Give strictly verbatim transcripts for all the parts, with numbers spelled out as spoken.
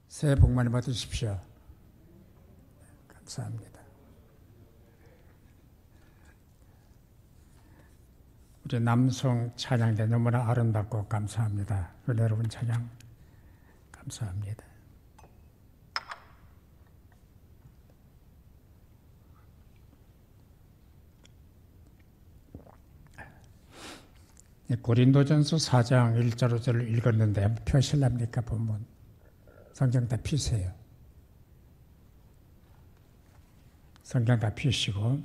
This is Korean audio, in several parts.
새해 복 많이 받으십시오. 감사합니다. 우리 남성 찬양대 너무나 아름답고 감사합니다. 은혜로운 찬양 감사합니다. 고린도전서 사 장 일 절 오 절을 읽었는데 펴실랍니까? 본문 성경 다 피세요. 성경 다 피시고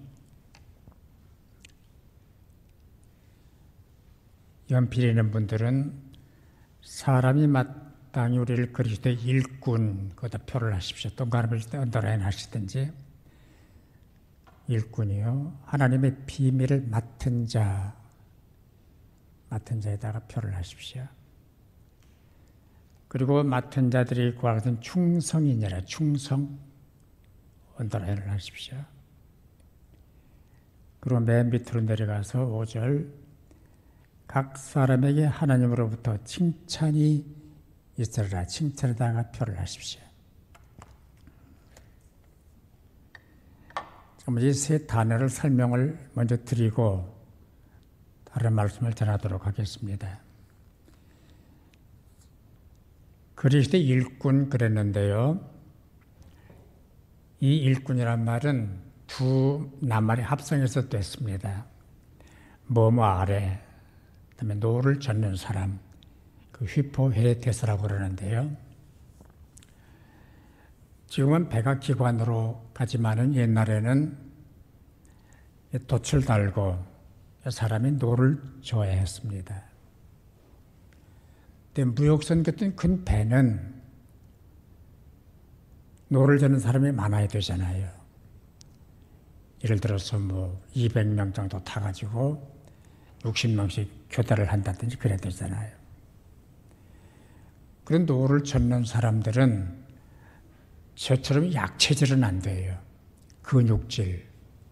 연필 있는 분들은 사람이 마땅히 우리를 그리스도의 일꾼 거기다 표를 하십시오. 동그라미를 언더라인 하시든지. 일꾼이요 하나님의 비밀을 맡은 자 맡은 자에다가 표를 하십시오. 그리고 맡은 자들이 구하는 충성이니라. 충성 언더라인을 하십시오. 그리고 맨 밑으로 내려가서 오 절 각 사람에게 하나님으로부터 칭찬이 있으리라. 칭찬에다가 표를 하십시오. 이 세 단어를 설명을 먼저 드리고 다른 말씀을 전하도록 하겠습니다. 그리스도의 일꾼 그랬는데요. 이 일꾼이란 말은 두 낱말이 합성해서 됐습니다. 뭐뭐 아래, 그다음에 노를 젓는 사람, 그 휘포헤레테스라고 그러는데요. 지금은 백악기관으로 가지만은 옛날에는 돛을 달고 사람이 노를 져야 했습니다. 근데 무역선 같은 큰 배는 노를 저는 사람이 많아야 되잖아요. 예를 들어서 뭐 이백 명 정도 타가지고 육십 명씩 교대를 한다든지 그래야 되잖아요. 그런 노를 젓는 사람들은 저처럼 약체질은 안 돼요. 근육질,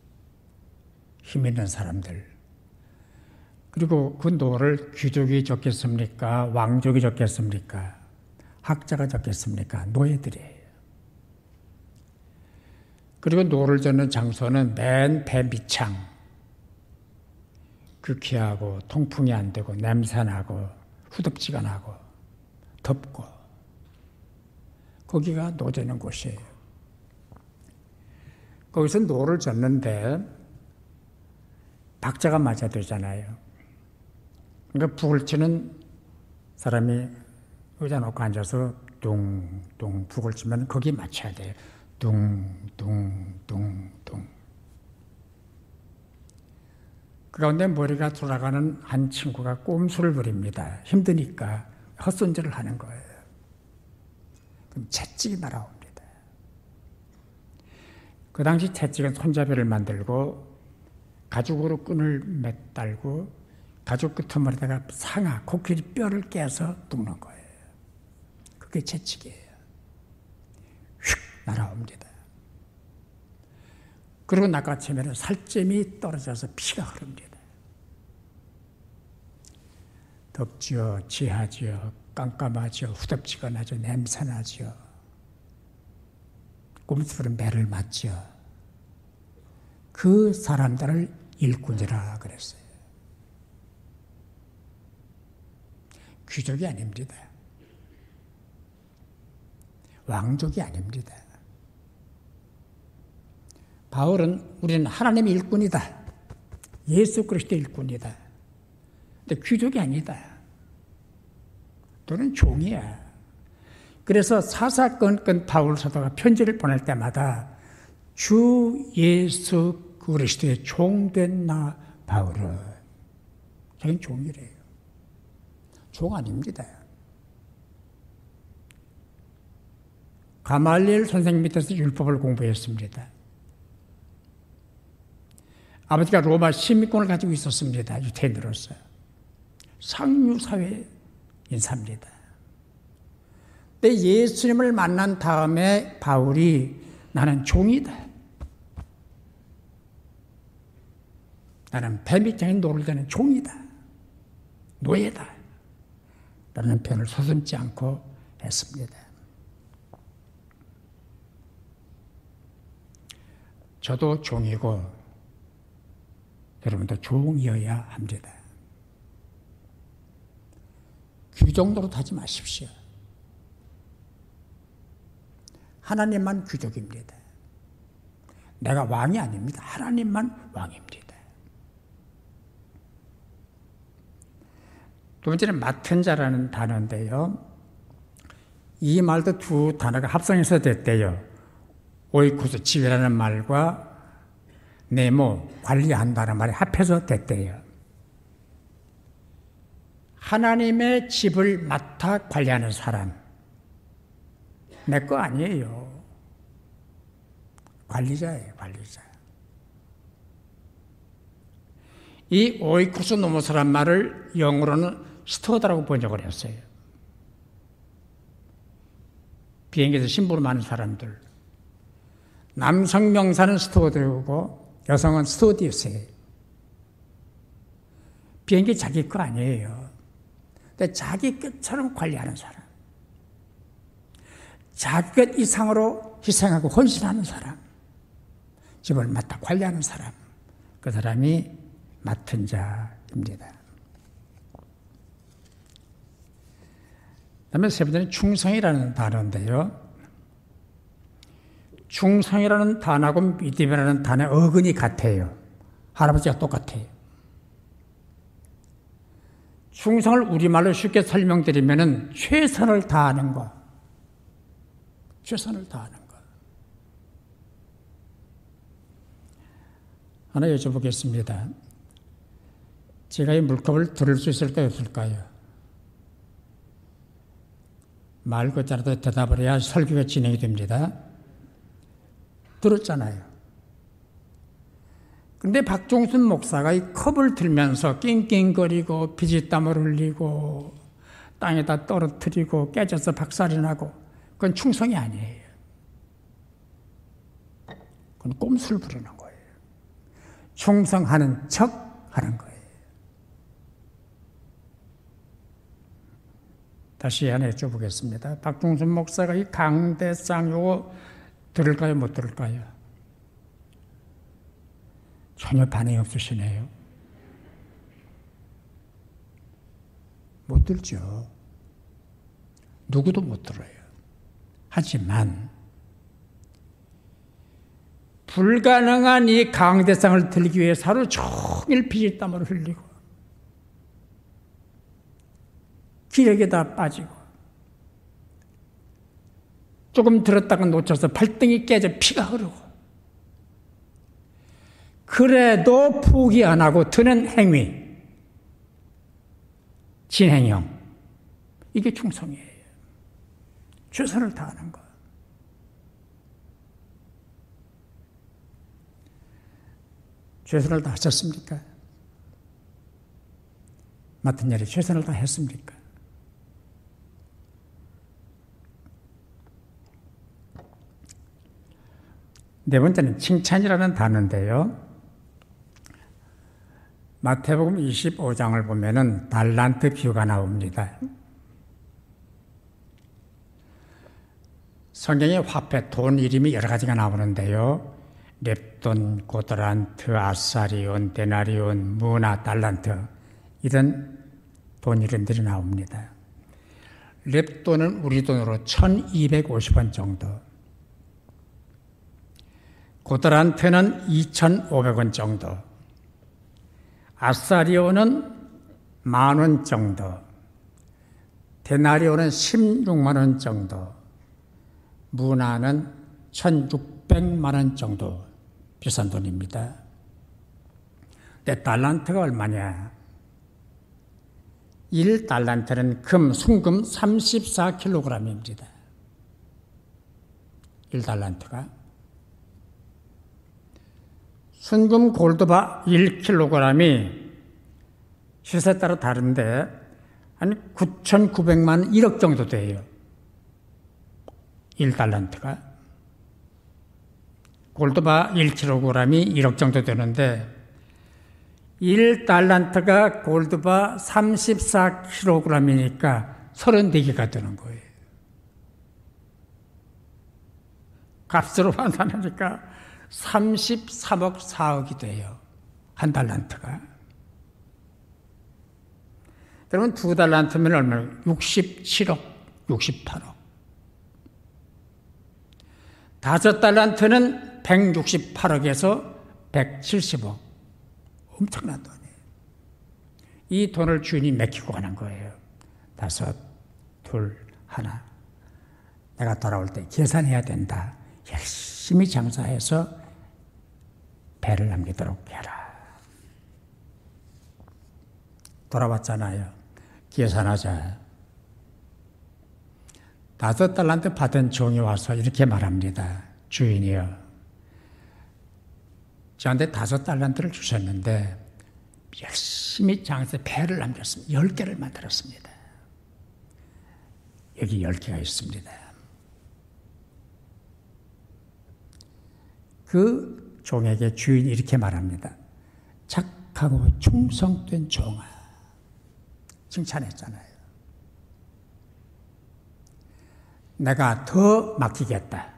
힘 있는 사람들. 그리고 그 노를 귀족이 젓겠습니까? 왕족이 젓겠습니까? 학자가 젓겠습니까? 노예들이에요. 그리고 노를 젓는 장소는 맨 배 밑창. 극히하고 통풍이 안 되고 냄새나고 후덥지근하고 덥고 거기가 노젓는 곳이에요. 거기서 노를 젓는데 박자가 맞아야 되잖아요. 그러니까 북을 치는 사람이 의자 놓고 앉아서 둥둥 북을 치면 거기에 맞춰야 돼요. 둥둥둥둥. 그 가운데 머리가 돌아가는 한 친구가 꼼수를 부립니다. 힘드니까 헛손질을 하는 거예요. 그럼 채찍이 날아옵니다. 그 당시 채찍은 손잡이를 만들고 가죽으로 끈을 매달고 가죽 끄트머리다가 상아, 코끼리 뼈를 깨서 뚫는 거예요. 그게 채찍이에요. 휙 날아옵니다. 그리고 낚아채면 살점이 떨어져서 피가 흐릅니다. 덥지요, 지하지요, 깜깜하지요, 후덥지근하죠, 냄새나지요. 꼼수로 매를 맞지요. 그 사람들을 일꾼이라 그랬어요. 귀족이 아닙니다. 왕족이 아닙니다. 바울은 우리는 하나님의 일꾼이다. 예수 그리스도의 일꾼이다. 근데 귀족이 아니다. 너는 종이야. 그래서 사사건건 바울 사도가 편지를 보낼 때마다 주 예수 그리스도의 종된 나 바울은 자기는 종이래요. 종 아닙니다. 가말리엘 선생님 밑에서 율법을 공부했습니다. 아버지가 로마 시민권을 가지고 있었습니다. 유태인으로서. 상류사회 인사입니다. 근데 예수님을 만난 다음에 바울이 나는 종이다. 나는 뱀입장에 노를 대는 종이다. 노예다. 라는 표현을 서슴지 않고 했습니다. 저도 종이고 여러분도 종이어야 합니다. 귀족으로 하지 마십시오. 하나님만 귀족입니다. 내가 왕이 아닙니다. 하나님만 왕입니다. 두 번째는 맡은 자라는 단어인데요. 이 말도 두 단어가 합성해서 됐대요. 오이쿠스, 지휘라는 말과 네모, 관리한다는 말이 합해서 됐대요. 하나님의 집을 맡아 관리하는 사람. 내 거 아니에요. 관리자예요, 관리자. 이 오이쿠스 노모스란 말을 영어로는 스튜어드라고 번역을 했어요. 비행기에서 심부름 하는 사람들. 남성 명사는 스튜어드고 여성은 스튜어디스예요. 비행기 자기 거 아니에요. 근데 자기 것처럼 관리하는 사람. 자기 것 이상으로 희생하고 헌신하는 사람. 집을 맡아 관리하는 사람. 그 사람이 맡은 자입니다. 그다음에 세 번째는 충성이라는 단어인데요. 충성이라는 단어하고 믿음이라는 단어의 어근이 같아요. 할아버지가 똑같아요. 충성을 우리말로 쉽게 설명드리면은 최선을 다하는 것. 최선을 다하는 것. 하나 여쭤보겠습니다. 제가 이 물컵을 들을 수 있을까요, 없을까요? 말 그대로 대답을 해야 설교가 진행이 됩니다. 들었잖아요. 근데 박종순 목사가 이 컵을 들면서 낑낑거리고 피지땀을 흘리고 땅에다 떨어뜨리고 깨져서 박살이 나고 그건 충성이 아니에요. 그건 꼼수를 부리는 거예요. 충성하는 척 하는 거예요. 다시 하나 여쭤보겠습니다. 박종순 목사가 이 강대상 요거 들을까요, 못 들을까요? 전혀 반응이 없으시네요. 못 들죠. 누구도 못 들어요. 하지만 불가능한 이 강대상을 들기 위해서 하루 종일 피땀을 흘리고 기력에다 빠지고 조금 들었다가 놓쳐서 발등이 깨져 피가 흐르고 그래도 포기 안 하고 드는 행위, 진행형, 이게 충성이에요. 최선을 다하는 것. 최선을 다하셨습니까? 맡은 일에 최선을 다했습니까? 네 번째는 칭찬이라는 단어인데요. 마태복음 이십오 장을 보면은 달란트 비유가 나옵니다. 성경에 화폐, 돈 이름이 여러 가지가 나오는데요. 렙돈, 고드란트, 아사리온, 데나리온, 무나, 달란트 이런 돈 이름들이 나옵니다. 렙돈은 우리 돈으로 천이백오십 원 정도, 고드란트는 이천오백 원 정도, 아사리온은 만 원 정도, 데나리온은 십육만 원 정도, 무나는 천육백만 원 정도 비싼 돈입니다. 근데 달란트가 얼마냐? 일 달란트는 금, 순금 삼십사 킬로그램입니다. 일 달란트가. 순금 골드바 일 킬로그램이 시세에 따라 다른데 한 구천구백만 원, 일억 정도 돼요. 일 달란트가. 골드바 일 킬로그램이 일억 정도 되는데 일 달란트가 골드바 삼십사 킬로그램이니까 서른네 개가 되는 거예요. 값으로 환산하니까 삼십삼억 사억이 돼요. 한 달란트가. 그러면 두 달란트면 얼마나? 육십칠억, 육십팔억. 다섯 달란트는 백육십팔억에서 백칠십억. 엄청난 돈이에요. 이 돈을 주인이 맡기고 가는 거예요. 다섯, 둘, 하나. 내가 돌아올 때 계산해야 된다. 열심히 장사해서 배를 남기도록 해라. 돌아왔잖아요. 계산하자. 다섯 달란트 받은 종이 와서 이렇게 말합니다. 주인이요. 저한테 다섯 달란트를 주셨는데 열심히 장사해서 배를 남겼습니다. 열 개를 만들었습니다. 여기 열 개가 있습니다. 그 종에게 주인이 이렇게 말합니다. 착하고 충성된 종아. 칭찬했잖아요. 내가 더 맡기겠다.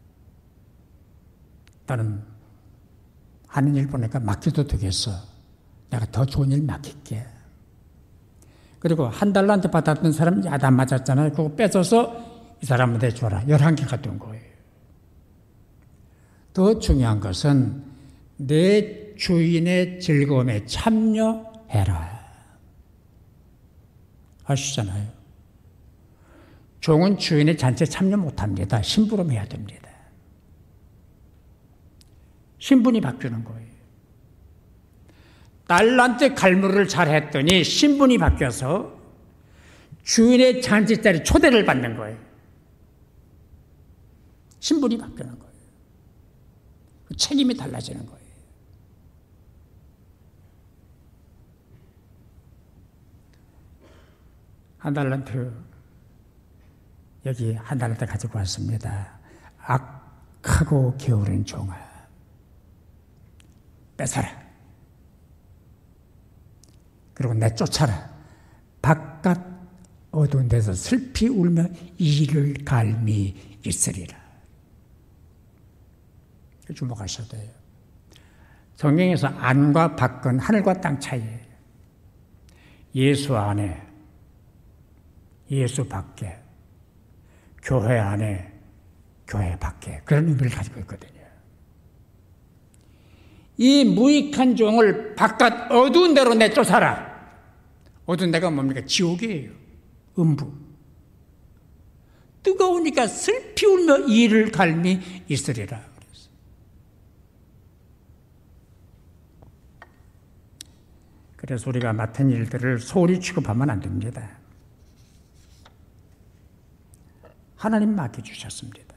너는 하는 일 보니까 맡겨도 되겠어. 내가 더 좋은 일 맡길게. 그리고 한 달란트 받았던 사람 야단 맞았잖아요. 그거 뺏어서 이 사람한테 줘라. 열한 개가 된 거예요. 더 중요한 것은 내 주인의 즐거움에 참여해라. 아시잖아요. 종은 주인의 잔치에 참여 못합니다. 심부름해야 됩니다. 신분이 바뀌는 거예요. 딸한테 갈무리를 잘했더니 신분이 바뀌어서 주인의 잔치 자리에 초대를 받는 거예요. 신분이 바뀌는 거예요. 책임이 달라지는 거예요. 한 달란트, 여기 한 달란트 가지고 왔습니다. 악하고 게으른 종아, 뺏어라. 그리고 내쫓아라. 바깥 어두운 데서 슬피 울며 이를 갈미 있으리라. 주목하셔야 돼요. 성경에서 안과 밖은 하늘과 땅 차이예요. 예수 안에, 예수 밖에, 교회 안에, 교회 밖에, 그런 의미를 가지고 있거든요. 이 무익한 종을 바깥 어두운 데로 내쫓아라. 어두운 데가 뭡니까? 지옥이에요. 음부. 뜨거우니까 슬피 울며 이를 갈미 있으리라. 그래서 우리가 맡은 일들을 소홀히 취급하면 안 됩니다. 하나님 맡겨주셨습니다.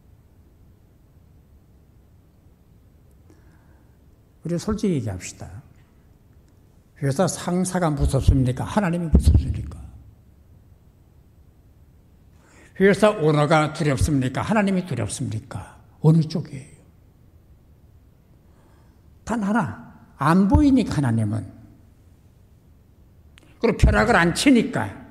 우리 솔직히 얘기합시다. 회사 상사가 무섭습니까? 하나님이 무섭습니까? 회사 오너가 두렵습니까? 하나님이 두렵습니까? 어느 쪽이에요? 단 하나, 안 보이니까 하나님은. 그리고 벼락을 안 치니까.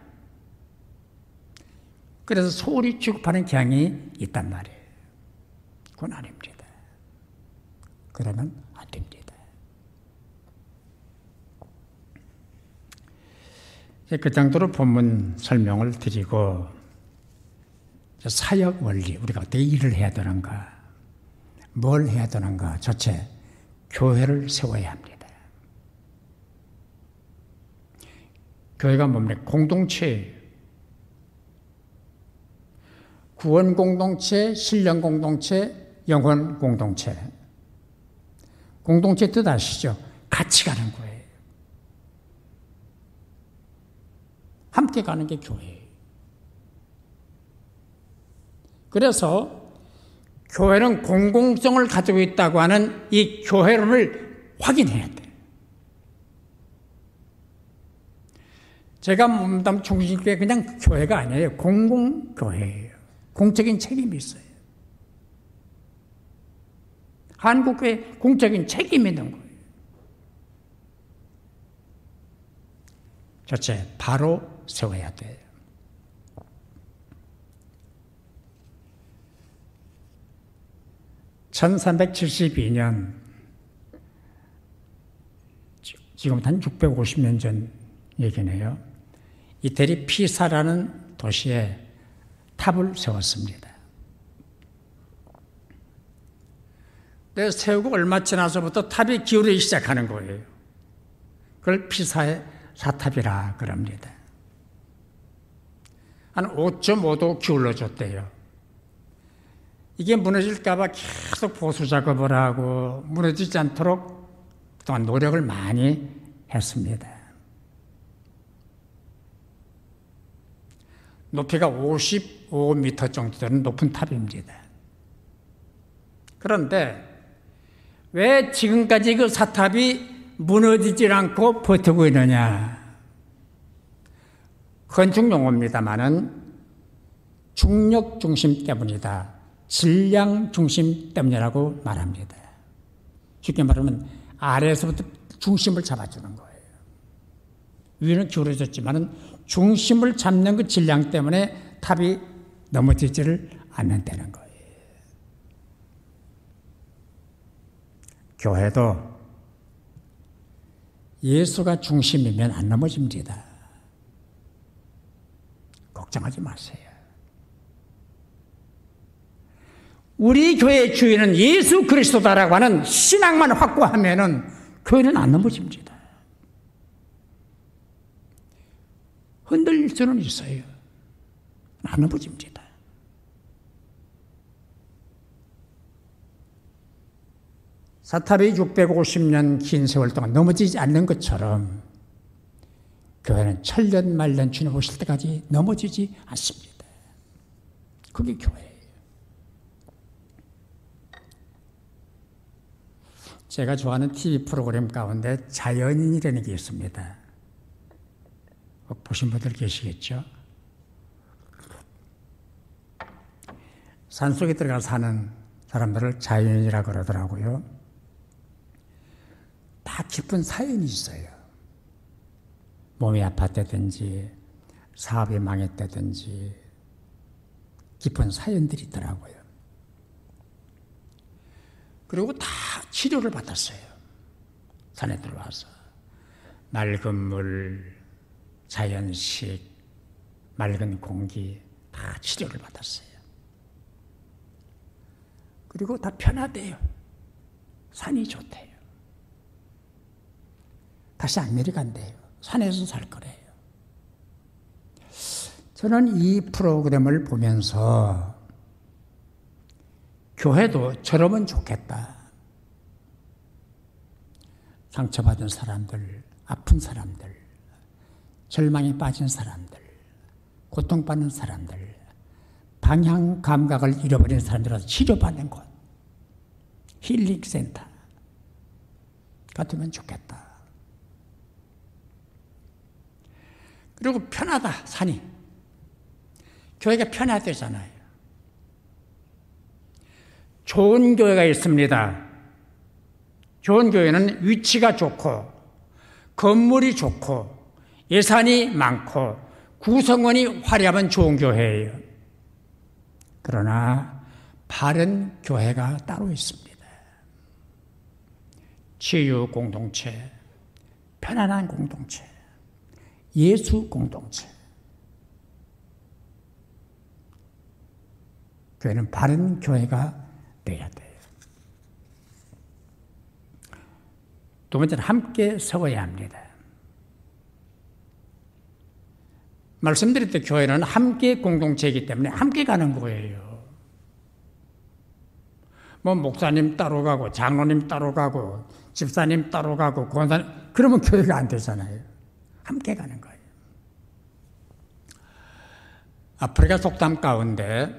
그래서 소홀히 취급하는 경향이 있단 말이에요. 그건 아닙니다. 그러면 안 됩니다. 그 정도로 본문 설명을 드리고 사역 원리, 우리가 어떻게 일을 해야 되는가, 뭘 해야 되는가, 전체 교회를 세워야 합니다. 교회가 뭡니까? 공동체예요. 구원 공동체, 신령 공동체, 영혼 공동체. 공동체 뜻 아시죠? 같이 가는 거예요. 함께 가는 게 교회예요. 그래서 교회는 공공성을 가지고 있다고 하는 이 교회론을 확인해야 돼요. 제가 몸담 중심교회 그냥 교회가 아니에요. 공공교회예요. 공적인 책임이 있어요. 한국교회 공적인 책임이 있는 거예요. 첫째, 바로 세워야 돼요. 천삼백칠십이 년, 지금 한 육백오십 년 전 얘기네요. 이태리 피사라는 도시에 탑을 세웠습니다. 네, 세우고 얼마 지나서부터 탑이 기울기 시작하는 거예요. 그걸 피사의 사탑이라 그럽니다. 한 오 점 오 도 기울어졌대요. 이게 무너질까봐 계속 보수 작업을 하고 무너지지 않도록 그동안 노력을 많이 했습니다. 높이가 오십오 미터 정도 되는 높은 탑입니다. 그런데 왜 지금까지 그 사탑이 무너지질 않고 버티고 있느냐? 건축 용어입니다마는 중력 중심 때문이다. 질량 중심 때문이라고 말합니다. 쉽게 말하면 아래에서부터 중심을 잡아주는 거예요. 위는 기울어졌지만은 중심을 잡는 그 질량 때문에 탑이 넘어지지를 않는다는 거예요. 교회도 예수가 중심이면 안 넘어집니다. 걱정하지 마세요. 우리 교회의 주인은 예수 그리스도다라고 하는 신앙만 확고하면은 교회는 안 넘어집니다. 흔들릴 수는 있어요. 안 넘어집니다. 사탑이 육백오십 년 긴 세월 동안 넘어지지 않는 것처럼 교회는 천년 만년 주님 오실 때까지 넘어지지 않습니다. 그게 교회예요. 제가 좋아하는 티비 프로그램 가운데 자연인이라는 게 있습니다. 보신 분들 계시겠죠? 산속에 들어가 사는 사람들을 자연인이라고 그러더라고요. 다 깊은 사연이 있어요. 몸이 아팠다든지 사업이 망했다든지 깊은 사연들이 있더라고요. 그리고 다 치료를 받았어요. 산에 들어와서 맑은 물, 자연식, 맑은 공기 다 치료를 받았어요. 그리고 다 편하대요. 산이 좋대요. 다시 안 내려간대요. 산에서 살 거래요. 저는 이 프로그램을 보면서 교회도 저러면 좋겠다. 상처받은 사람들, 아픈 사람들, 절망에 빠진 사람들, 고통받는 사람들, 방향 감각을 잃어버린 사람들한테 치료받는 곳, 힐링센터 같으면 좋겠다. 그리고 편하다, 산이. 교회가 편해야 되잖아요. 좋은 교회가 있습니다. 좋은 교회는 위치가 좋고, 건물이 좋고, 예산이 많고, 구성원이 화려하면 좋은 교회예요. 그러나 바른 교회가 따로 있습니다. 치유 공동체, 편안한 공동체, 예수 공동체. 교회는 바른 교회가 돼야 돼요. 두 번째는 함께 서어야 합니다. 말씀드릴 때 교회는 함께 공동체이기 때문에 함께 가는 거예요. 뭐 목사님 따로 가고 장로님 따로 가고 집사님 따로 가고 권사님, 그러면 교회가 안 되잖아요. 함께 가는 거예요. 아프리카 속담 가운데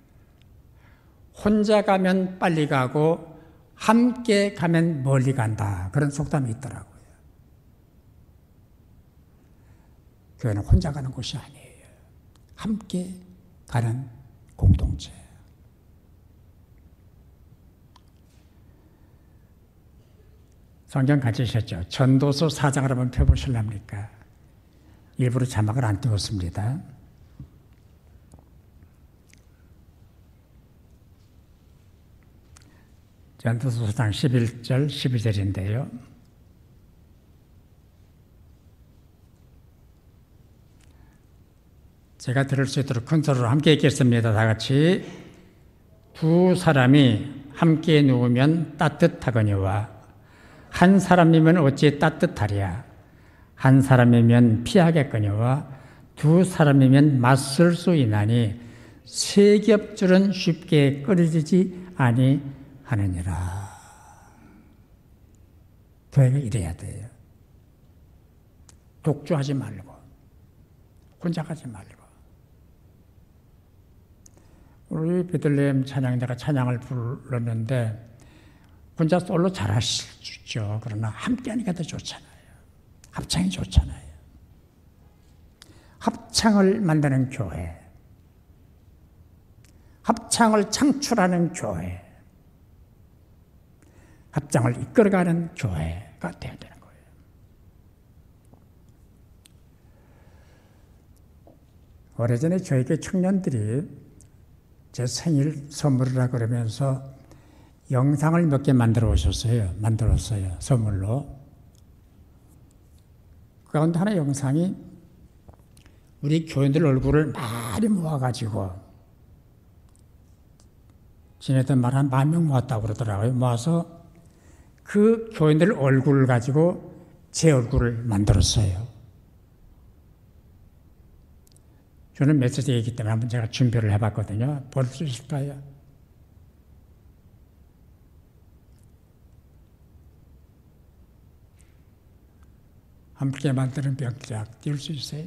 혼자 가면 빨리 가고 함께 가면 멀리 간다, 그런 속담이 있더라고요. 교회는 혼자 가는 곳이 아니에요. 함께 가는 공동체. 성경 가지셨죠? 전도서 사 장을 한번 펴보실랍니까? 일부러 자막을 안 띄웠습니다. 전도서 오 장 십일 절 십이 절인데요. 제가 들을 수 있도록 큰 소리로 함께 읽겠습니다. 다 같이. 두 사람이 함께 누우면 따뜻하거니와 한 사람이면 어찌 따뜻하랴. 한 사람이면 피하겠거니와 두 사람이면 맞설 수 있나니 세 겹줄은 쉽게 끊어지지 아니하느니라. 교회가 이래야 돼요. 독주하지 말고 혼자 가지 말고. 우리 베들레헴 찬양대가 찬양을 불렀는데 혼자 솔로 잘하실 수 있죠. 그러나 함께 하니까 더 좋잖아요. 합창이 좋잖아요. 합창을 만드는 교회, 합창을 창출하는 교회, 합창을 이끌어가는 교회가 되어야 되는 거예요. 오래전에 저에게 청년들이 제 생일 선물이라 그러면서 영상을 몇 개 만들어 오셨어요. 만들었어요. 선물로. 그 가운데 하나 영상이 우리 교인들 얼굴을 많이 모아가지고 지냈던 말 한 만 명 모았다고 그러더라고요. 모아서 그 교인들 얼굴을 가지고 제 얼굴을 만들었어요. 저는 메시지이기 때문에 한번 제가 준비를 해봤거든요. 볼 수 있을까요? 함께 만드는 병작 띄울 수 있어요?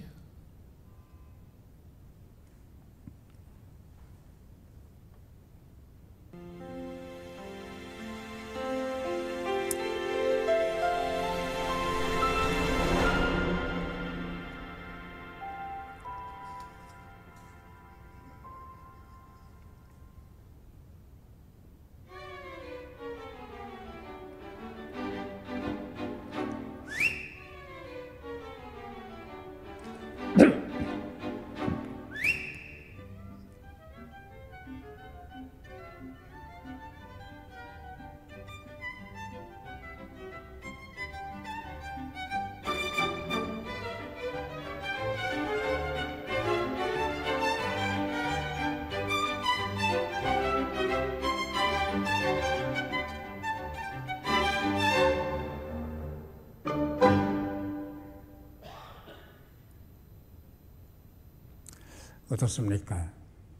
어떻습니까?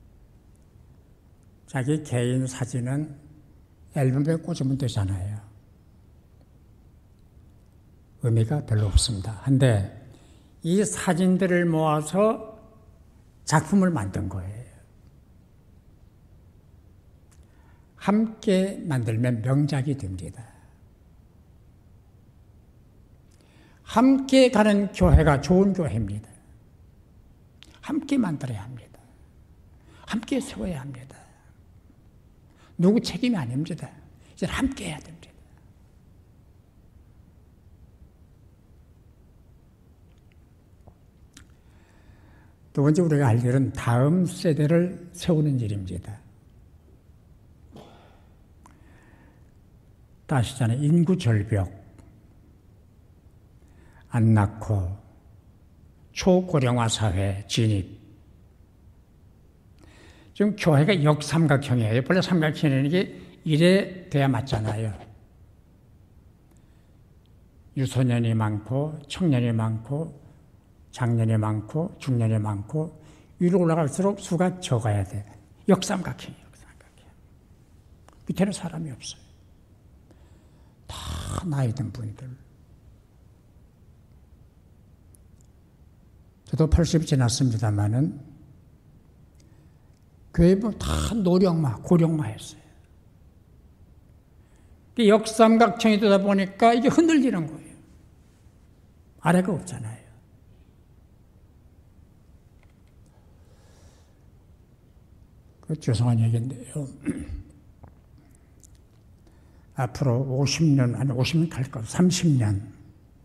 자기 개인 사진은 앨범에 꽂으면 되잖아요. 의미가 별로 없습니다. 한데 이 사진들을 모아서 작품을 만든 거예요. 함께 만들면 명작이 됩니다. 함께 가는 교회가 좋은 교회입니다. 함께 만들어야 합니다. 함께 세워야 합니다. 누구 책임이 아닙니다. 이제 함께 해야 됩니다. 두 번째 우리가 할 일은 다음 세대를 세우는 일입니다. 다시 전에 인구 절벽, 안 낳고 초고령화 사회 진입. 지금 교회가 역삼각형이에요. 원래 삼각형이라는 게 이래 돼야 맞잖아요. 유소년이 많고 청년이 많고 장년이 많고 중년이 많고 위로 올라갈수록 수가 적어야 돼. 역삼각형이에요. 역삼각형. 밑에는 사람이 없어요. 다 나이 든 분들. 저도 팔십이 지났습니다만은 교회 보면 다 노령마, 고령마 했어요. 역삼각형이 되다 보니까 이게 흔들리는 거예요. 아래가 없잖아요. 그 죄송한 얘기인데요. 앞으로 오십 년, 아니 오십 년 갈 거, 삼십 년.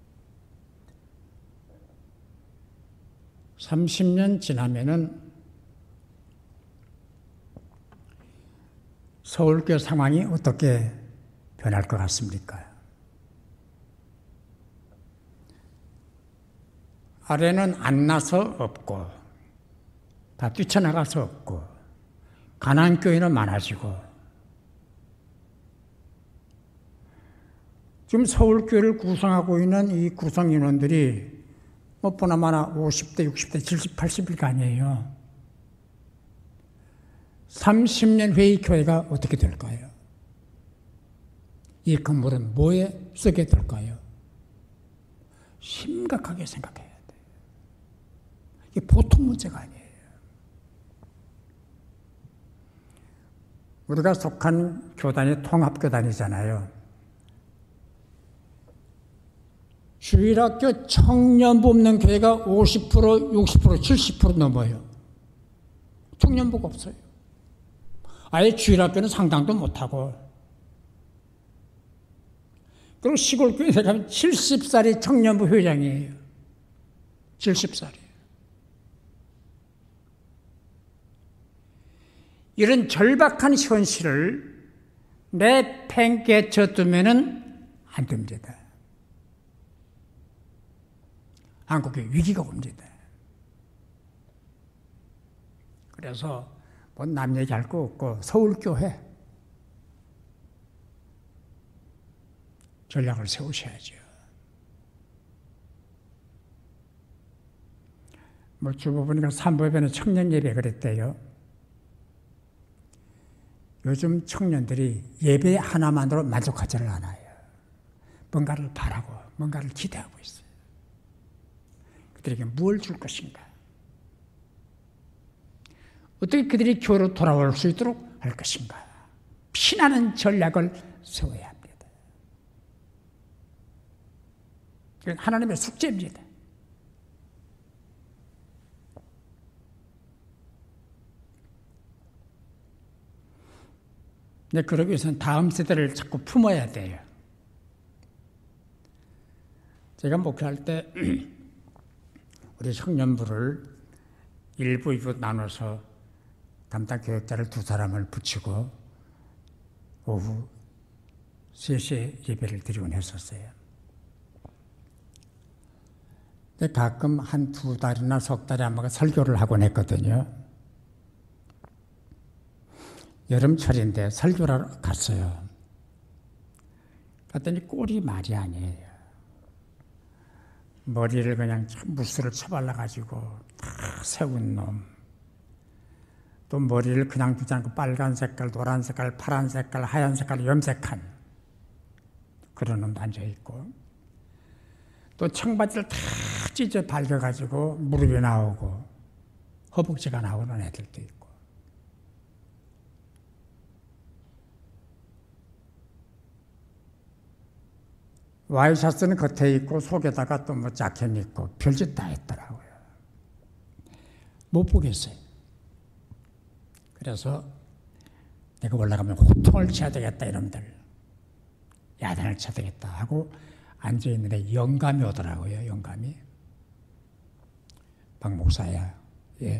삼십 년 지나면은 서울교회 상황이 어떻게 변할 것 같습니까? 아래는 안 나서 없고 다 뛰쳐나가서 없고 가난한 교회는 많아지고 지금 서울교회를 구성하고 있는 이 구성 인원들이 뭐 보나마나 오십 대, 육십 대, 칠십, 팔십일가 아니에요. 삼십 년 후에 이 교회가 어떻게 될까요? 이 건물은 뭐에 쓰게 될까요? 심각하게 생각해야 돼요. 이게 보통 문제가 아니에요. 우리가 속한 교단이 통합교단이잖아요. 주일학교 청년부 없는 교회가 오십 퍼센트, 육십 퍼센트, 칠십 퍼센트 넘어요. 청년부가 없어요. 아예 주일학교는 상당도 못하고. 그리고 시골교회에 가면 칠십 살이 청년부 회장이에요. 칠십 살이. 이런 절박한 현실을 내팽개쳐 두면은 안 됩니다. 한국에 위기가 옵니다. 그래서 뭐 남 얘기할 거 없고 서울교회 전략을 세우셔야죠. 뭐 주보 보니까 삼법에는 청년 예배 그랬대요. 요즘 청년들이 예배 하나만으로 만족하지를 않아요. 뭔가를 바라고 뭔가를 기대하고 있어요. 그들에게 무엇을 줄 것인가? 어떻게 그들이 교회로 돌아올 수 있도록 할 것인가? 피나는 전략을 세워야 합니다. 이건 하나님의 숙제입니다. 근데 그러기 위해서는 다음 세대를 자꾸 품어야 돼요. 제가 목회할 때 우리 청년부를 일부, 이부 나눠서 담당 교육자를 두 사람을 붙이고 오후 세 시에 예배를 드리곤 했었어요. 근데 가끔 한 두 달이나 석 달에 한 번 설교를 하곤 했거든요. 여름철인데 설교를 하러 갔어요. 갔더니 꼴이 말이 아니에요. 머리를 그냥 무스를 쳐발라가지고 다 세운 놈. 또 머리를 그냥 두지 않고 빨간 색깔, 노란 색깔, 파란 색깔, 하얀 색깔 염색한 그런 놈도 앉아있고 또 청바지를 다 찢어 밝혀가지고 무릎이 나오고 허벅지가 나오는 애들도 있고 와이셔츠는 겉에 있고 속에다가 또 뭐 자켓 입고 별짓 다 했더라고요. 못 보겠어요. 그래서 내가 올라가면 호통을 쳐야 되겠다 이놈들. 야단을 쳐야 되겠다 하고 앉아있는데 영감이 오더라고요. 영감이. 박 목사야. 예.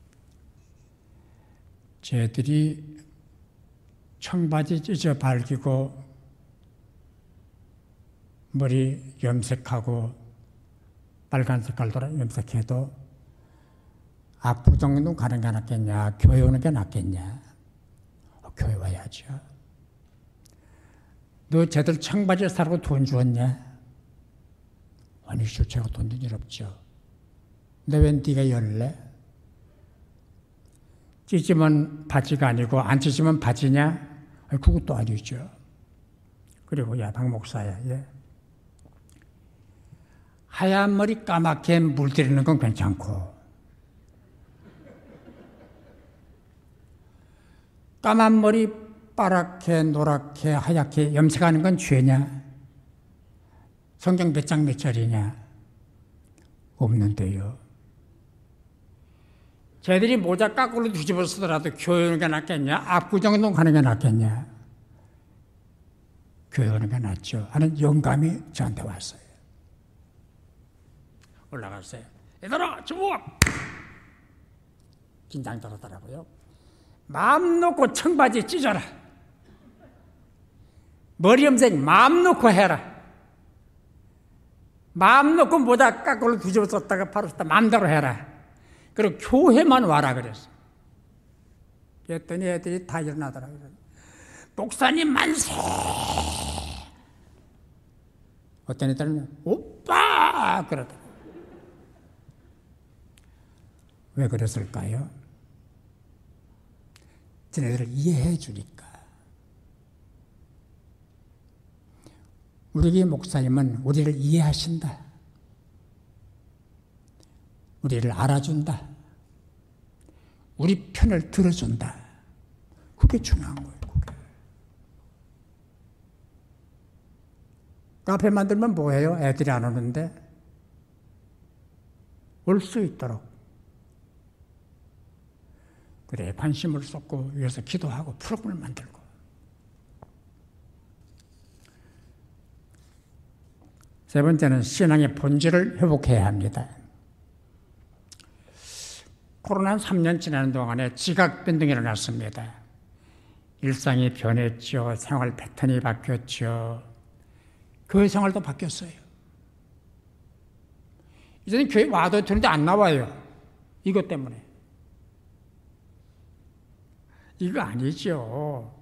쟤들이 청바지 찢어 밝히고 머리 염색하고 빨간 색깔 돌아 염색해도 압구정도 가는 게 낫겠냐, 교회 오는 게 낫겠냐. 어, 교회 와야죠. 너 쟤들 청바지 사라고 돈 주었냐? 아니죠, 제가 돈 준 일 없죠. 근데 웬 네가 열래? 찢으면 바지가 아니고 안 찢으면 바지냐? 아니, 그것도 아니죠. 그리고 야, 박 목사야, 예. 하얀 머리 까맣게 물들이는 건 괜찮고 까만 머리 빠랗게 노랗게 하얗게 염색하는 건 죄냐? 성경 몇 장 몇 절이냐? 없는데요. 쟤들이 모자 까꾸로 뒤집어 쓰더라도 교회 오는 게 낫겠냐? 압구정동 가는 게 낫겠냐? 교회 오는 게 낫죠 하는 영감이 저한테 왔어요. 올라갔어요. 얘들아, 주워! 긴장 떨었더라고요. 마음 놓고 청바지 찢어라. 머리 염색 마음 놓고 해라. 마음 놓고 모자 깎고 뒤집어 썼다가 바로 썼다 마음대로 해라. 그리고 교회만 와라 그랬어. 그랬더니 애들이 다 일어나더라고요. 목사님 만세! 어떤 애들은 오빠! 그러더라고요. 왜 그랬을까요? 쟤네들을 이해해 주니까. 우리 목사님은 우리를 이해하신다. 우리를 알아준다. 우리 편을 들어준다. 그게 중요한 거예요. 그게. 카페 만들면 뭐해요? 애들이 안 오는데 올 수 있도록 그래 관심을 쏟고 위해서 기도하고 프로그램을 만들고. 세 번째는 신앙의 본질을 회복해야 합니다. 코로나 삼 년 지나는 동안에 지각 변동이 일어났습니다. 일상이 변했죠. 생활 패턴이 바뀌었죠. 교회 생활도 바뀌었어요. 이제는 교회 와도 되는데 안 나와요. 이것 때문에. 이거 아니죠.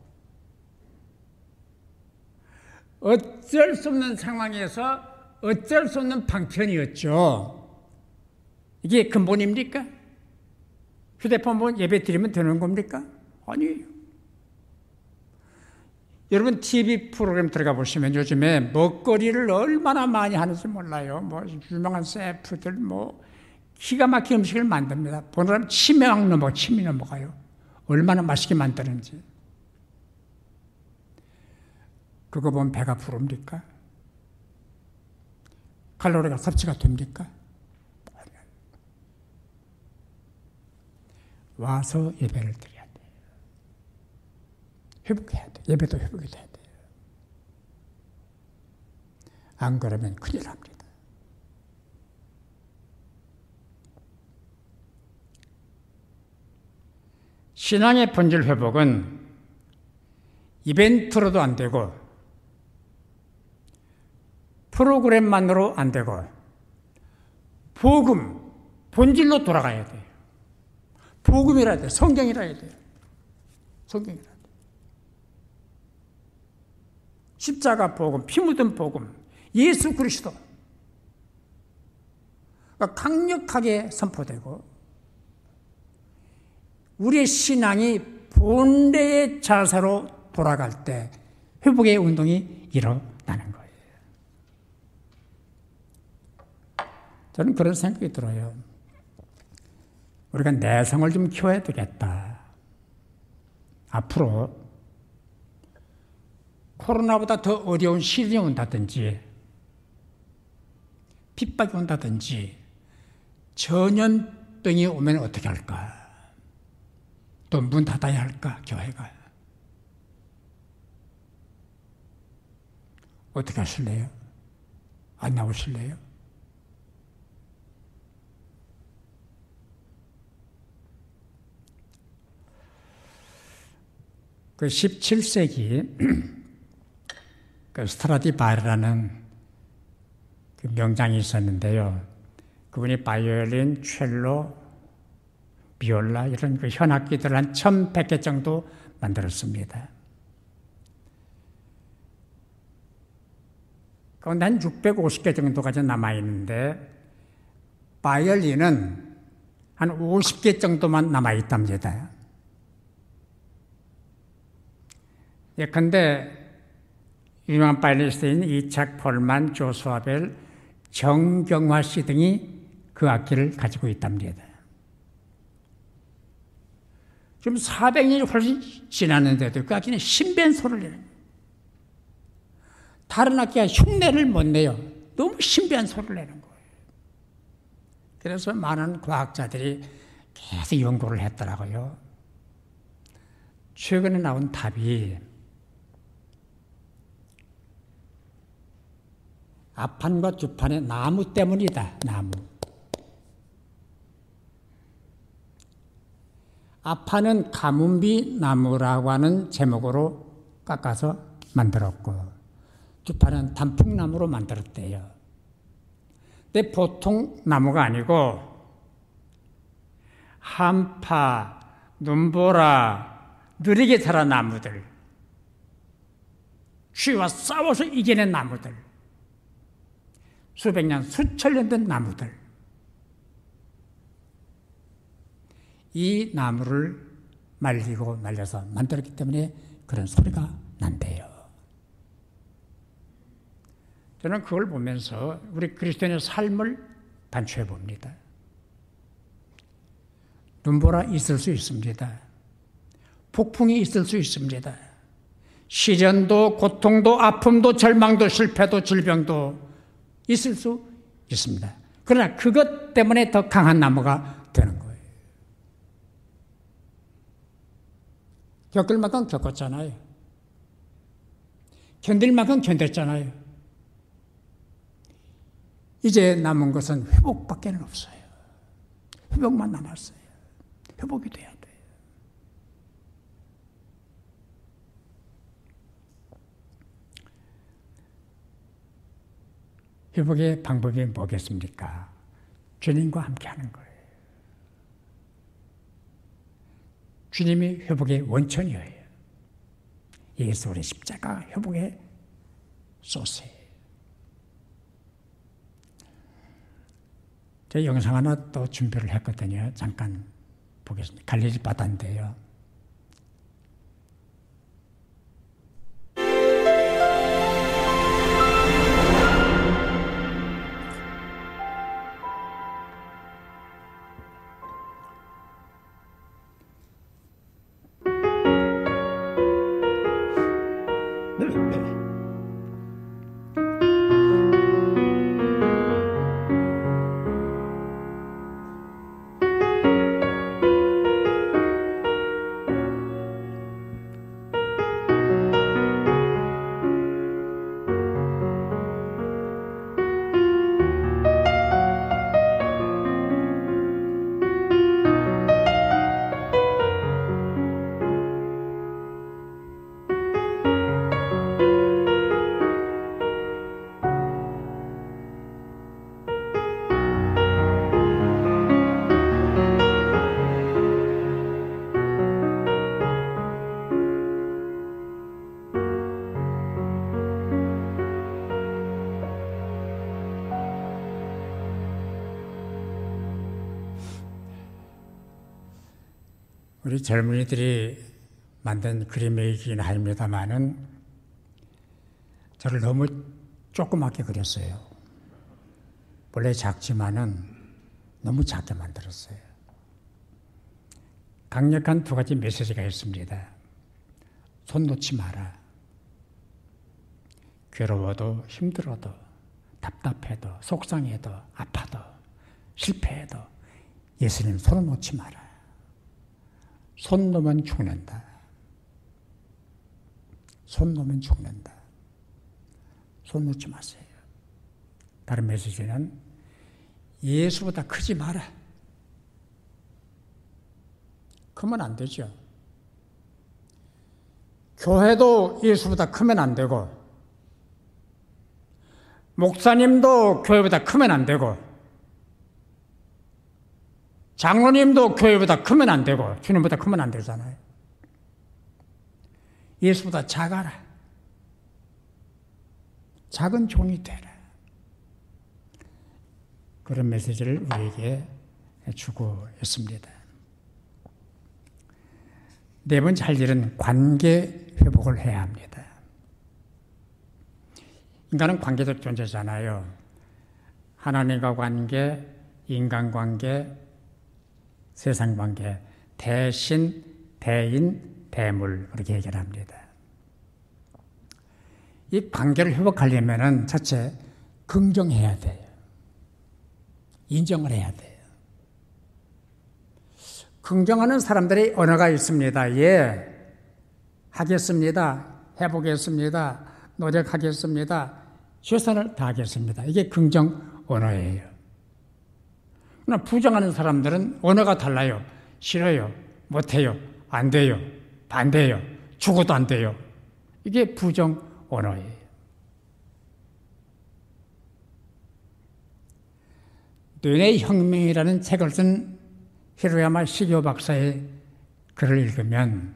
어쩔 수 없는 상황에서 어쩔 수 없는 방편이었죠. 이게 근본입니까? 휴대폰 보면 예배 드리면 되는 겁니까? 아니에요. 여러분 티비 프로그램 들어가 보시면 요즘에 먹거리를 얼마나 많이 하는지 몰라요. 뭐 유명한 셰프들 뭐 기가 막힌 음식을 만듭니다. 보는 사람 침이 막 넘어, 침이 넘어가요. 얼마나 맛있게 만드는지. 그거 보면 배가 부릅니까? 칼로리가 섭취가 됩니까? 와서 예배를 드려야 돼요. 회복해야 돼요. 예배도 회복이 돼야 돼요. 안 그러면 큰일 납니다. 신앙의 본질 회복은 이벤트로도 안 되고 프로그램만으로 안 되고 복음, 본질로 돌아가야 돼요. 복음이라 해야 돼요. 성경이라 해야 돼요. 성경이라 해야 돼요. 십자가 복음, 피 묻은 복음, 예수 그리스도 강력하게 선포되고 우리의 신앙이 본래의 자세로 돌아갈 때 회복의 운동이 일어나는 거예요. 저는 그런 생각이 들어요. 우리가 내성을 좀 키워야 되겠다. 앞으로 코로나보다 더 어려운 시련이 온다든지 핍박이 온다든지 전염병이 오면 어떻게 할까? 또 문 닫아야 할까? 교회가. 어떻게 하실래요? 안 나오실래요? 그 십칠 세기 그 스트라디바리라는 그 명장이 있었는데요. 그분이 바이올린, 첼로, 비올라 이런 그 현악기들 한 천백 개 정도 만들었습니다. 그런데 한 육백오십 개 정도까지 남아있는데 바이올린은 한 오십 개 정도만 남아있답니다. 예컨대 유명한 바이올리니스트인 이착 폴만, 조수아 벨, 정경화 씨 등이 그 악기를 가지고 있답니다. 지금 사백 년이 훨씬 지났는데도 그 악기는 신비한 소리를 내는 거예요. 다른 악기가 흉내를 못 내요. 너무 신비한 소리를 내는 거예요. 그래서 많은 과학자들이 계속 연구를 했더라고요. 최근에 나온 답이 앞판과 뒷판의 나무 때문이다. 나무. 앞판은 가문비 나무라고 하는 제목으로 깎아서 만들었고 두 팔은 단풍나무로 만들었대요. 근데 보통 나무가 아니고 한파, 눈보라, 느리게 자란 나무들, 추위와 싸워서 이겨낸 나무들, 수백 년, 수천 년 된 나무들, 이 나무를 말리고 말려서 만들었기 때문에 그런 소리가 난대요. 저는 그걸 보면서 우리 그리스도인의 삶을 반추해 봅니다. 눈보라 있을 수 있습니다. 폭풍이 있을 수 있습니다. 시련도, 고통도, 아픔도, 절망도, 실패도, 질병도 있을 수 있습니다. 그러나 그것 때문에 더 강한 나무가 되는 거예요. 겪을 만큼 겪었잖아요. 견딜 만큼 견뎠잖아요. 이제 남은 것은 회복밖에 없어요. 회복만 남았어요. 회복이 돼야 돼요. 회복의 방법이 뭐겠습니까? 주님과 함께 하는 거예요. 주님이 회복의 원천이에요. 예수 우리 십자가 회복의 소스예요. 제가 영상 하나 또 준비를 했거든요. 잠깐 보겠습니다. 갈릴리 바다인데요. 우리 젊은이들이 만든 그림이긴 합니다만은 저를 너무 조그맣게 그렸어요. 원래 작지만은 너무 작게 만들었어요. 강력한 두 가지 메시지가 있습니다. 손 놓지 마라. 괴로워도 힘들어도 답답해도 속상해도 아파도 실패해도 예수님 손을 놓지 마라. 손 놓으면 죽는다. 손 놓으면 죽는다. 손 놓지 마세요. 다른 메시지는 예수보다 크지 마라. 크면 안 되죠. 교회도 예수보다 크면 안 되고 목사님도 교회보다 크면 안 되고 장로님도 교회보다 크면 안 되고 주님보다 크면 안 되잖아요. 예수보다 작아라. 작은 종이 되라. 그런 메시지를 우리에게 주고 있습니다. 네 번째 할 일은 관계 회복을 해야 합니다. 인간은 관계적 존재잖아요. 하나님과 관계, 인간관계, 세상관계, 대신, 대인, 대물 그렇게 얘기를 합니다. 이 관계를 회복하려면 첫째 긍정해야 돼요. 인정을 해야 돼요. 긍정하는 사람들의 언어가 있습니다. 예, 하겠습니다. 해보겠습니다. 노력하겠습니다. 최선을 다하겠습니다. 이게 긍정 언어예요. 그러나 부정하는 사람들은 언어가 달라요. 싫어요. 못해요. 안 돼요. 반대요. 죽어도 안 돼요. 이게 부정 언어예요. 뇌의 혁명이라는 책을 쓴 히로야마 시게오 박사의 글을 읽으면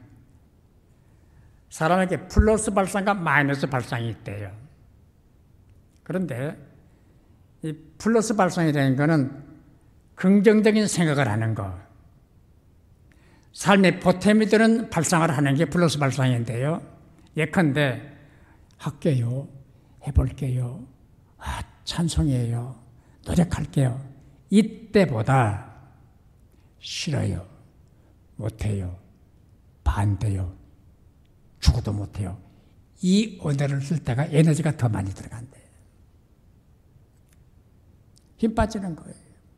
사람에게 플러스 발상과 마이너스 발상이 있대요. 그런데 이 플러스 발상이라는 것은 긍정적인 생각을 하는 것, 삶에 보탬이 되는 발상을 하는 게 플러스 발상인데요. 예컨대 할게요, 해볼게요, 아, 찬송이에요, 노력할게요. 이때보다 싫어요, 못해요, 반대요, 죽어도 못해요. 이 언어를 쓸 때가 에너지가 더 많이 들어간대요. 힘 빠지는 거예요.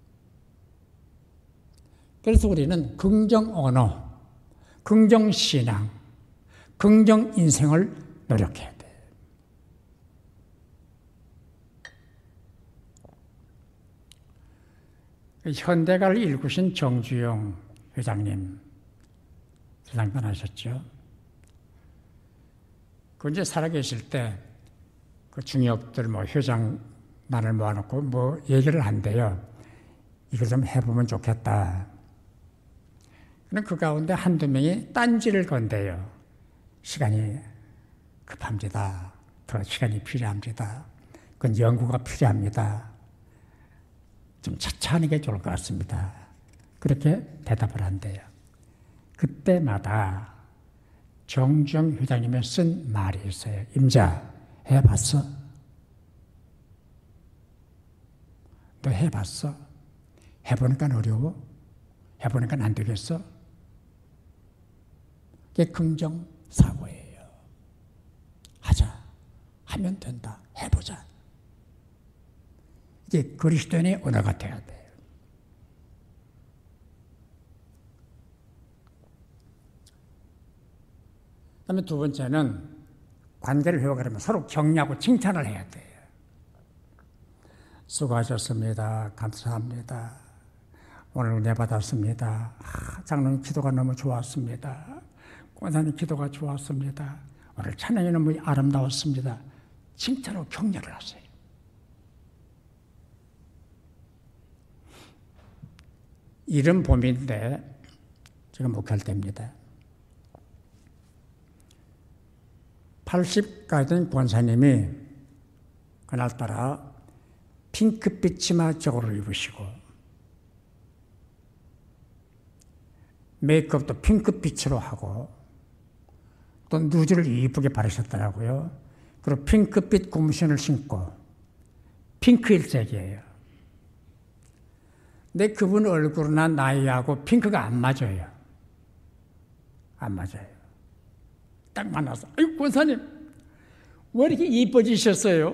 그래서 우리는 긍정 언어, 긍정 신앙, 긍정 인생을 노력해야 돼요. 현대가를 일구신 정주영 회장님, 세상 떠나셨죠. 그 이제 살아계실 때 그 중역들 뭐 회장단을 모아놓고 뭐 얘기를 한대요. 이걸 좀 해보면 좋겠다. 그럼 그 가운데 한두 명이 딴지를 건대요. 시간이 급합니다. 더 시간이 필요합니다. 그건 연구가 필요합니다. 좀 차차 하는 게 좋을 것 같습니다. 그렇게 대답을 한대요. 그때마다 정주영 회장님이 쓴 말이 있어요. 임자, 해봤어? 너 해봤어? 해보니까 어려워? 해보니까 안 되겠어? 그게 긍정 사고예요. 하자. 하면 된다. 해보자. 이게 그리스도인의 언어가 돼야 돼요. 그 다음에 두 번째는 관계를 회복하려면 서로 격려하고 칭찬을 해야 돼요. 수고하셨습니다. 감사합니다. 오늘 은혜 받았습니다. 아, 장로님 기도가 너무 좋았습니다. 권사님 기도가 좋았습니다. 오늘 찬양이 너무 아름다웠습니다. 칭찬으로 격려를 하세요. 이른 봄인데 지금 목회할 때입니다. 팔십가 된 권사님이 그날따라 핑크빛 치마 저고를 입으시고 메이크업도 핑크빛으로 하고 또 누즈를 이쁘게 바르셨더라고요. 그리고 핑크빛 고무신을 신고 핑크 일색이에요. 근데 그분 얼굴이나 나이하고 핑크가 안 맞아요. 안 맞아요. 딱 만나서 아이고 권사님 왜 이렇게 이뻐지셨어요?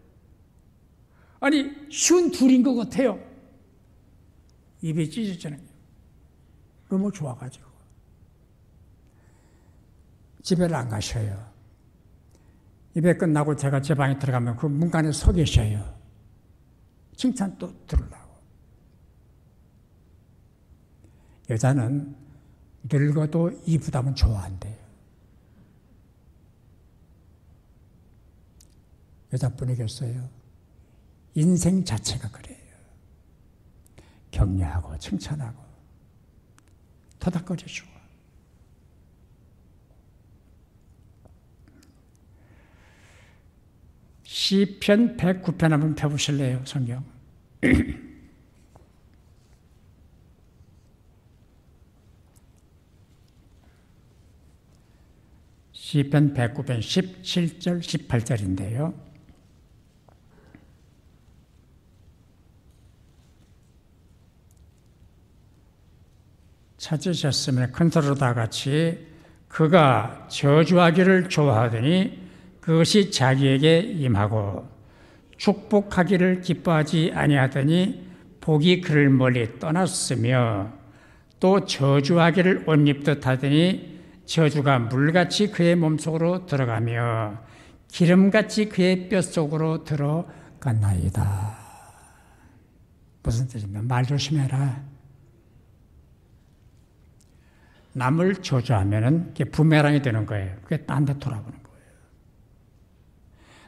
아니 쉬운 둘인 것 같아요. 입이 찢어지는 거예요. 너무 좋아가지고 집에를 안 가셔요. 예배 끝나고 제가 제 방에 들어가면 그 문간에 서 계셔요. 칭찬 또 들으려고. 여자는 늙어도 이쁘다면 좋아한대요. 여자뿐이겠어요. 인생 자체가 그래요. 격려하고 칭찬하고 토닥거려주고. 시편 백구 편 한번 펴보실래요? 성경. 시편 백구 편 십칠 절 십팔 절인데요. 찾으셨으면 큰 소리로 다 같이 그가 저주하기를 좋아하더니 그것이 자기에게 임하고 축복하기를 기뻐하지 아니하더니 복이 그를 멀리 떠났으며 또 저주하기를 옷 입듯 하더니 저주가 물같이 그의 몸속으로 들어가며 기름같이 그의 뼛속으로 들어갔나이다. 무슨 뜻이냐면 말 조심해라. 남을 저주하면은 그게 부메랑이 되는 거예요. 그게 딴 데 돌아보는 거예요.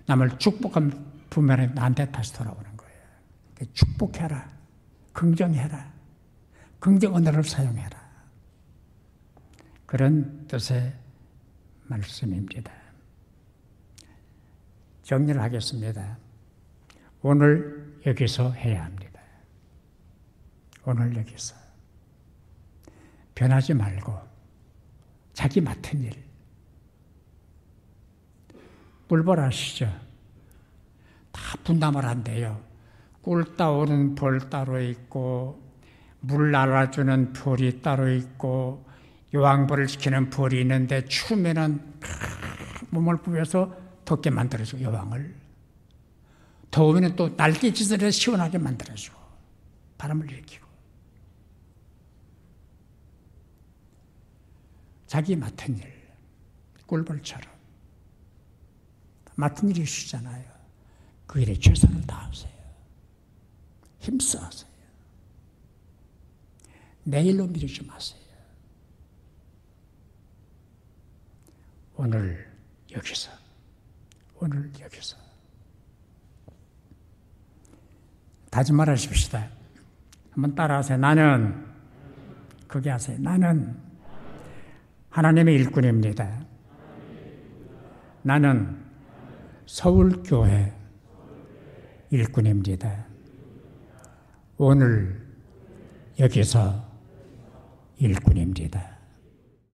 남을 축복하면 부면에 나한테 다시 돌아오는 거예요. 축복해라. 긍정해라. 긍정 언어를 사용해라. 그런 뜻의 말씀입니다. 정리를 하겠습니다. 오늘 여기서 해야 합니다. 오늘 여기서. 변하지 말고 자기 맡은 일. 꿀벌 아시죠? 다 분담을 한대요. 꿀 따오는 벌 따로 있고 물 날아주는 벌이 따로 있고 여왕벌을 지키는 벌이 있는데 추우면은 몸을 부여서 덥게 만들어주고 여왕을 더우면 또 날개짓을 해서 시원하게 만들어주고 바람을 일으키고 자기 맡은 일 꿀벌처럼 맡은 일이 있으잖아요. 그 일에 최선을 다하세요. 힘써하세요. 내일로 미루지 마세요. 오늘 여기서 오늘 여기서 다짐을 하십시다. 한번 따라하세요. 나는 그게 하세요. 나는 하나님의 일꾼입니다. 나는 서울교회 일꾼입니다. 오늘 여기서 일꾼입니다.